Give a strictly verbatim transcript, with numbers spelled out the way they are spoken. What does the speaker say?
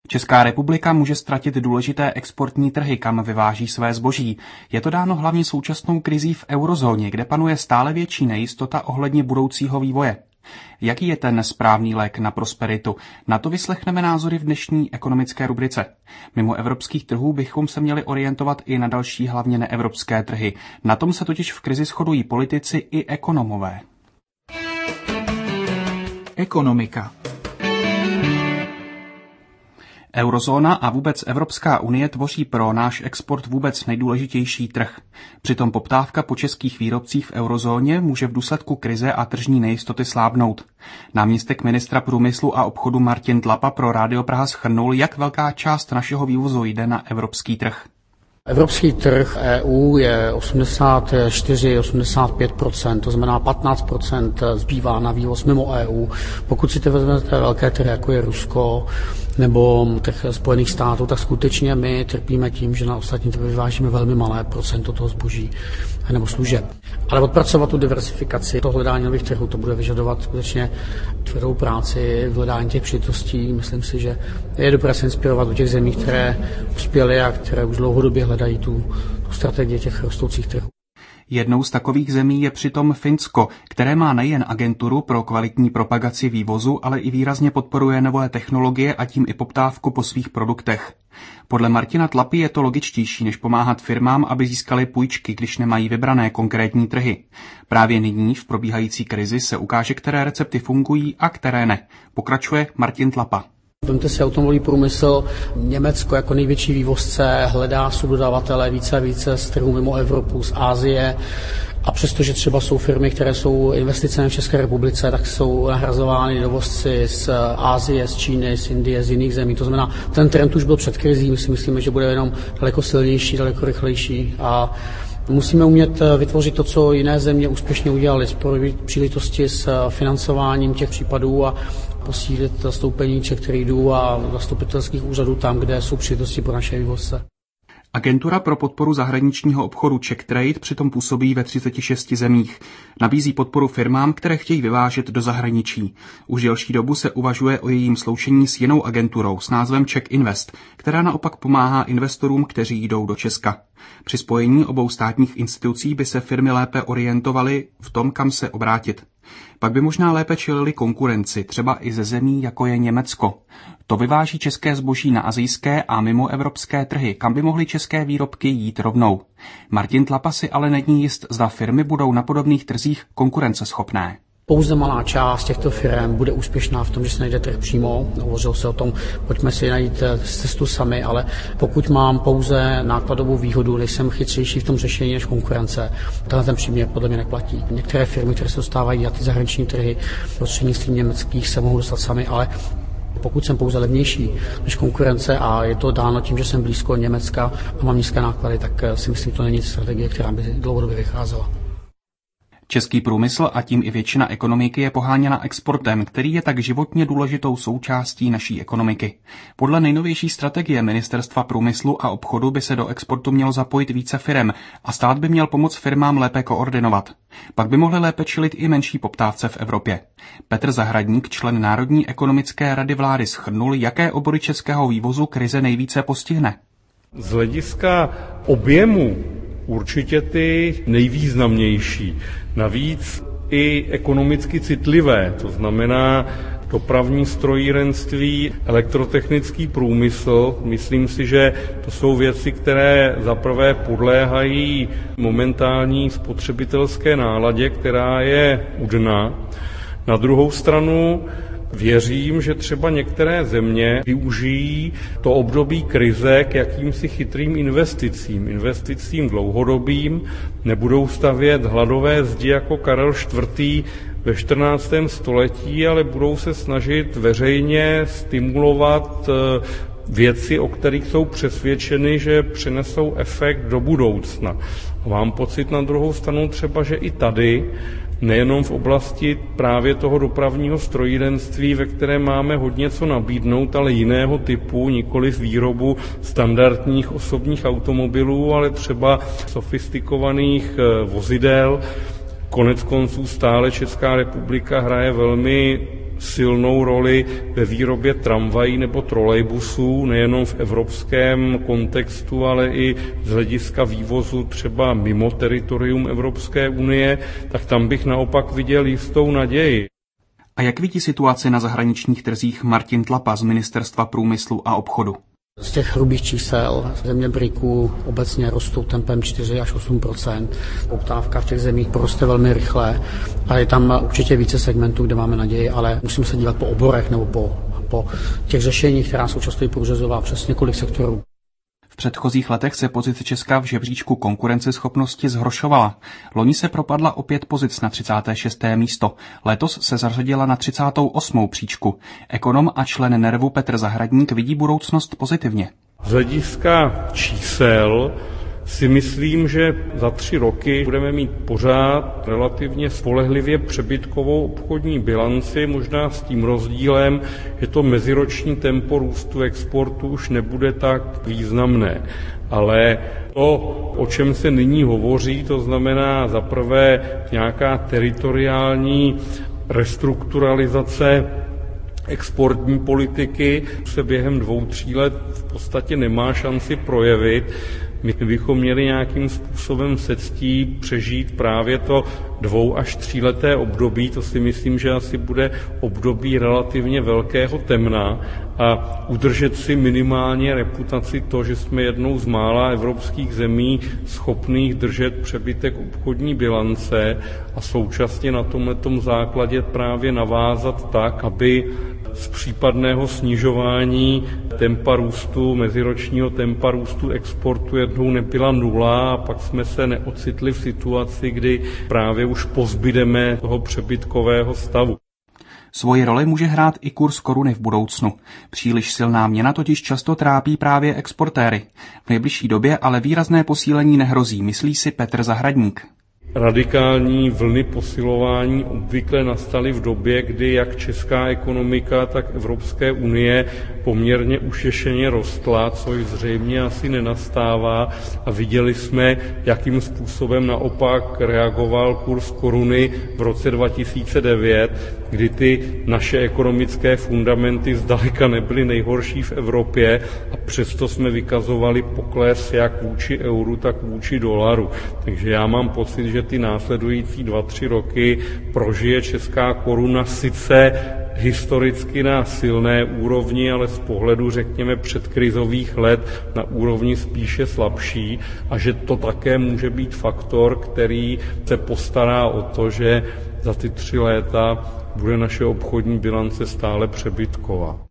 Česká republika může ztratit důležité exportní trhy, kam vyváží své zboží. Je to dáno hlavně současnou krizí v eurozóně, kde panuje stále větší nejistota ohledně budoucího vývoje. Jaký je ten správný lék na prosperitu? Na to vyslechneme názory v dnešní ekonomické rubrice. Mimo evropských trhů bychom se měli orientovat i na další hlavně neevropské trhy. Na tom se totiž v krizi shodují politici i ekonomové. Ekonomika. Eurozóna a vůbec Evropská unie tvoří pro náš export vůbec nejdůležitější trh. Přitom poptávka po českých výrobcích v eurozóně může v důsledku krize a tržní nejistoty slábnout. Náměstek ministra průmyslu a obchodu Martin Tlapa pro Rádio Praha shrnul, jak velká část našeho vývozu jde na evropský trh. Evropský trh E U je osmdesát čtyři až osmdesát pět procent, to znamená patnáct procent zbývá na vývoz mimo E U. Pokud si to vezmete velké trhy, jako je Rusko nebo těch Spojených států, tak skutečně my trpíme tím, že na ostatní trhy vyvážíme velmi malé procento toho zboží nebo služeb. Ale odpracovat tu diversifikaci, to hledání nových trhů, to bude vyžadovat skutečně tvrdou práci v hledání těch příležitostí. Myslím si, že je dobré se inspirovat u těch zemí, které uspěly a které už dlouhodobě hledají tu, tu strategii těch rostoucích trhů. Jednou z takových zemí je přitom Finsko, které má nejen agenturu pro kvalitní propagaci vývozu, ale i výrazně podporuje nové technologie a tím i poptávku po svých produktech. Podle Martina Tlapy je to logičtější, než pomáhat firmám, aby získali půjčky, když nemají vybrané konkrétní trhy. Právě nyní v probíhající krizi se ukáže, které recepty fungují a které ne. Pokračuje Martin Tlapa. Vemte si automobilový průmysl. Německo jako největší vývozce hledá subdodavatele více a více z trhů mimo Evropu, z Asie. A přestože třeba jsou firmy, které jsou investicemi v České republice, tak jsou nahrazovány dovozci z Asie, z Číny, z Indie, z jiných zemí. To znamená, ten trend už byl před krizí, my si myslíme, že bude jenom daleko silnější, daleko rychlejší a musíme umět vytvořit to, co jiné země úspěšně udělali, spojit příležitosti s financováním těch případů a posílit zastoupení Czech Tradeů a zastupitelských úřadů tam, kde jsou příležitosti pro naše vývozce. Agentura pro podporu zahraničního obchodu Czech Trade přitom působí ve třiceti šesti zemích. Nabízí podporu firmám, které chtějí vyvážet do zahraničí. Už delší dobu se uvažuje o jejím sloučení s jinou agenturou s názvem Czech Invest, která naopak pomáhá investorům, kteří jdou do Česka. Při spojení obou státních institucí by se firmy lépe orientovaly v tom, kam se obrátit. Pak by možná lépe čelili konkurenci, třeba i ze zemí, jako je Německo. To vyváží české zboží na asijské a mimoevropské trhy, kam by mohly české výrobky jít rovnou. Martin Tlapa si ale není jist, zda firmy budou na podobných trzích konkurenceschopné. Pouze malá část těchto firm bude úspěšná v tom, že se najde trh přímo. Hovořil se o tom, pojďme si najít cestu sami, ale pokud mám pouze nákladovou výhodu, nejsem chytřejší v tom řešení než konkurence, tenhle ten příměr podle mě neplatí. Některé firmy, které se dostávají na ty zahraniční trhy prostřednictvím německých, se mohou dostat sami, ale pokud jsem pouze levnější než konkurence a je to dáno tím, že jsem blízko Německa a mám nízké náklady, tak si myslím, že to není strategie, která by dlouhodobě vycházela. Český průmysl a tím i většina ekonomiky je poháněna exportem, který je tak životně důležitou součástí naší ekonomiky. Podle nejnovější strategie Ministerstva průmyslu a obchodu by se do exportu mělo zapojit více firem a stát by měl pomoct firmám lépe koordinovat. Pak by mohly lépe čelit i menší poptávce v Evropě. Petr Zahradník, člen Národní ekonomické rady vlády, shrnul, jaké obory českého vývozu krize nejvíce postihne. Z hlediska objemu určitě ty nejvýznamnější. Navíc i ekonomicky citlivé, to znamená dopravní strojírenství, elektrotechnický průmysl. Myslím si, že to jsou věci, které zaprvé podléhají momentální spotřebitelské náladě, která je udná. Na druhou stranu věřím, že třeba některé země využijí to období krize k jakýmsi chytrým investicím, investicím dlouhodobým, nebudou stavět hladové zdi jako Karel čtvrtý ve čtrnáctém století, ale budou se snažit veřejně stimulovat věci, o kterých jsou přesvědčeny, že přinesou efekt do budoucna. Mám pocit na druhou stranu třeba, že i tady nejenom v oblasti právě toho dopravního strojírenství, ve kterém máme hodně co nabídnout, ale jiného typu, nikoli výrobu standardních osobních automobilů, ale třeba sofistikovaných vozidel. Konec konců stále Česká republika hraje velmi silnou roli ve výrobě tramvají nebo trolejbusů, nejenom v evropském kontextu, ale i z hlediska vývozu třeba mimo teritorium Evropské unie, tak tam bych naopak viděl jistou naději. A jak vidí situaci na zahraničních trzích Martin Tlapa z Ministerstva průmyslu a obchodu? Z těch hrubých čísel země BRICu obecně rostou tempem čtyři až osm procent. Poptávka v těch zemích poroste velmi rychle a je tam určitě více segmentů, kde máme naději, ale musíme se dívat po oborech nebo po, po těch řešeních, která jsou často i průřezová přes několik sektorů. V předchozích letech se pozice Česka v žebříčku konkurenceschopnosti zhoršovala. Loni se propadla o pět pozic na třicáté šesté místo. Letos se zařadila na třicátou osmou příčku. Ekonom a člen Nervu Petr Zahradník vidí budoucnost pozitivně. Z hlediska čísel si myslím, že za tři roky budeme mít pořád relativně spolehlivě přebytkovou obchodní bilanci, možná s tím rozdílem, že to meziroční tempo růstu exportu už nebude tak významné. Ale to, o čem se nyní hovoří, to znamená za prvé nějaká teritoriální restrukturalizace exportní politiky, se během dvou, tří let v podstatě nemá šanci projevit. My bychom měli nějakým způsobem se ctí přežít právě to dvou až tříleté období. To si myslím, že asi bude období relativně velkého temna a udržet si minimálně reputaci to, že jsme jednou z mála evropských zemí schopných držet přebytek obchodní bilance a současně na tomhletom základě právě navázat tak, aby z případného snižování tempa růstu, meziročního tempa růstu exportu jednou nebyla nula a pak jsme se neocitli v situaci, kdy právě už pozbydeme toho přebytkového stavu. Svoji roli může hrát i kurz koruny v budoucnu. Příliš silná měna totiž často trápí právě exportéry. V nejbližší době ale výrazné posílení nehrozí, myslí si Petr Zahradník. Radikální vlny posilování obvykle nastaly v době, kdy jak česká ekonomika, tak Evropské unie poměrně ušešeně rostla, což zřejmě asi nenastává a viděli jsme, jakým způsobem naopak reagoval kurz koruny v roce dva tisíce devět, kdy ty naše ekonomické fundamenty zdaleka nebyly nejhorší v Evropě a přesto jsme vykazovali pokles jak vůči euru, tak vůči dolaru. Takže já mám pocit, že ty následující dva, tři roky prožije česká koruna sice historicky na silné úrovni, ale z pohledu, řekněme, předkrizových let na úrovni spíše slabší a že to také může být faktor, který se postará o to, že za ty tři léta bude naše obchodní bilance stále přebytková.